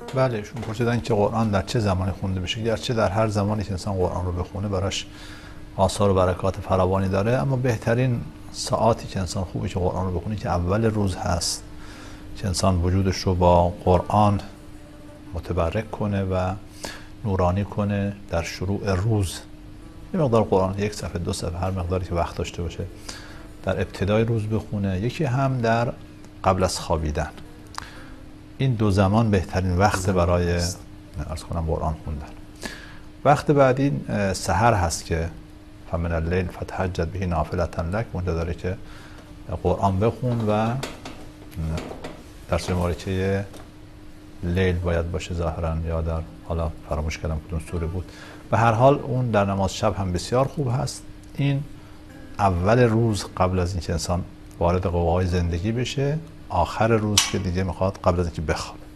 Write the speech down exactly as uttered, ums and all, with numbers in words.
بله، ایشون پرسیدن که قرآن در چه زمانی خونده بشه. گرچه در هر زمانی که انسان قرآن رو بخونه براش آثار و برکات فراوانی داره، اما بهترین ساعاتی که انسان خوبه که قرآن رو بخونه که اول روز هست، که انسان وجودش رو با قرآن متبرک کنه و نورانی کنه در شروع روز. یه مقدار قرآن، یک صفحه دو صفحه، هر مقداری که وقت داشته باشه، در ابتدای روز بخونه. یکی هم در قبل از خوابیدن. این دو زمان بهترین وقت برای عرض کنم قرآن خوندن. وقت بعدی سحر هست که فمن اللیل فتهجد به نافلة لک، اونجا داره که قرآن بخون و در سوره مبارکه لیل باید باشه ظاهرا، یا در، حالا فراموش کردم کدوم سوره بود. به هر حال اون در نماز شب هم بسیار خوب هست. این اول روز قبل از اینکه انسان وارد قوقای زندگی بشه، آخر روز که دیگه میخواد قبل از اینکه بخوابه.